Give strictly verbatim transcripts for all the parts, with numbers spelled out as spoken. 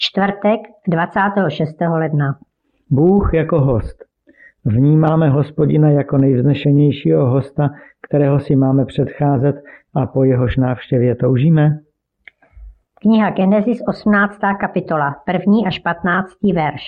Čtvrtek dvacátého šestého ledna. Bůh jako host. Vnímáme Hospodina jako nejvznešenějšího hosta, kterého si máme předcházet a po jehož návštěvě toužíme? Kniha Genesis osmnáctá kapitola, první až patnáctý verš.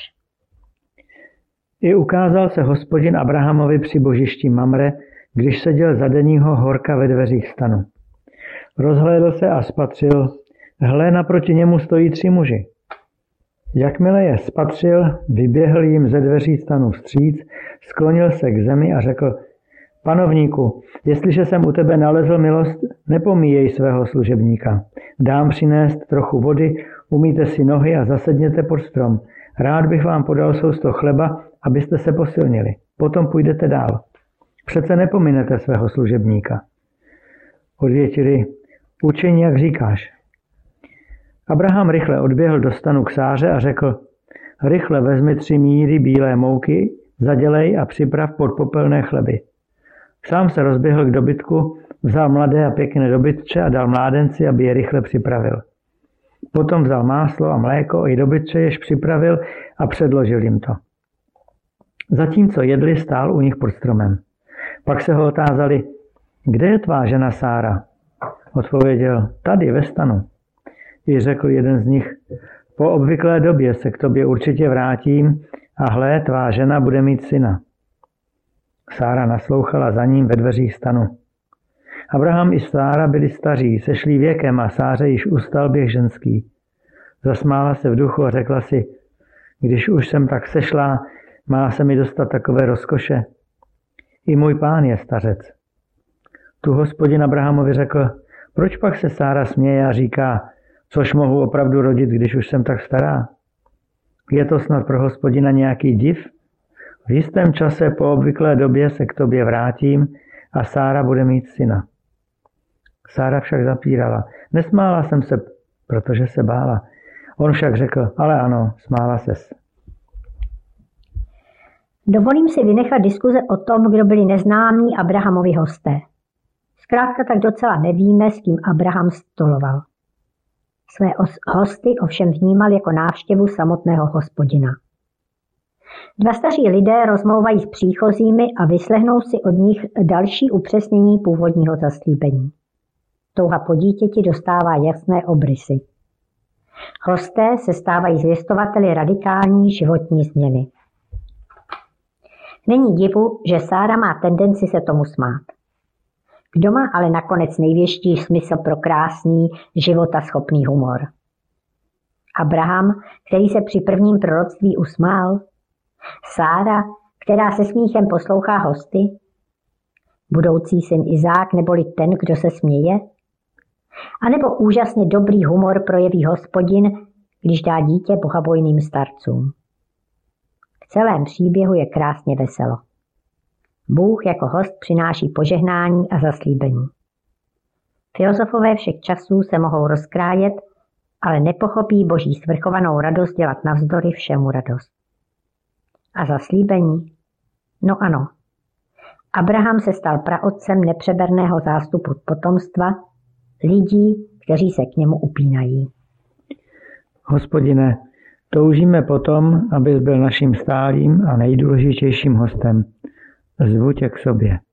I ukázal se Hospodin Abrahamovi při božišti Mamre, když seděl za denního horka ve dveřích stanu. Rozhlédl se a spatřil, hle, naproti němu stojí tři muži. Jakmile je spatřil, vyběhl jim ze dveří stanu vstříc, sklonil se k zemi a řekl, panovníku, jestliže jsem u tebe nalezl milost, nepomíjej svého služebníka. Dám přinést trochu vody, umýjte si nohy a zasedněte pod strom. Rád bych vám podal sousto chleba, abyste se posilnili. Potom půjdete dál. Přece nepominete svého služebníka. Odvětili, učiň, jak říkáš. Abraham rychle odběhl do stanu k Sáře a řekl, rychle vezmi tři míry bílé mouky, zadělej a připrav podpopelné chleby. Sám se rozběhl k dobytku, vzal mladé a pěkné dobytče a dal mládenci, aby je rychle připravil. Potom vzal máslo a mléko i dobytče, jež připravil a předložil jim to. Zatímco jedli, stál u nich pod stromem. Pak se ho otázali, kde je tvá žena Sára? Odpověděl, tady ve stanu. I řekl jeden z nich, po obvyklé době se k tobě určitě vrátím a hle, tvá žena bude mít syna. Sára naslouchala za ním ve dveřích stanu. Abraham i Sára byli staří, sešlí věkem a Sáře již ustal běh ženský. Zasmála se v duchu a řekla si, když už jsem tak sešlá, má se mi dostat takové rozkoše. I můj pán je stařec. Tu Hospodin Abrahamovi řekl, proč pak se Sára směje a říká, což mohu opravdu rodit, když už jsem tak stará? Je to snad pro Hospodina nějaký div? V jistém čase po obvyklé době se k tobě vrátím a Sára bude mít syna. Sára však zapírala. Nesmála jsem se, protože se bála. On však řekl, ale ano, smála ses. Dovolím si vynechat diskuze o tom, kdo byli neznámí Abrahamovi hosté. Zkrátka tak docela nevíme, s kým Abraham stoloval. Své hosty ovšem vnímal jako návštěvu samotného Hospodina. Dva staří lidé rozmlouvají s příchozími a vyslechnou si od nich další upřesnění původního zaslíbení. Touha po dítěti dostává jasné obrysy. Hosté se stávají zvěstovateli radikální životní změny. Není divu, že Sára má tendenci se tomu smát. Kdo má ale nakonec největší smysl pro krásný, životaschopný humor? Abraham, který se při prvním proroctví usmál? Sára, která se smíchem poslouchá hosty? Budoucí syn Izák neboli ten, kdo se směje? A nebo úžasně dobrý humor projeví Hospodin, když dá dítě bohabojným starcům? V celém příběhu je krásně veselo. Bůh jako host přináší požehnání a zaslíbení. Filozofové všech časů se mohou rozkrájet, ale nepochopí Boží svrchovanou radost dělat navzdory všemu radost. A zaslíbení? No ano. Abraham se stal praotcem nepřeberného zástupu potomstva, lidí, kteří se k němu upínají. Hospodine, toužíme potom, abys byl naším stálým a nejdůležitějším hostem. Zvu tě k sobě.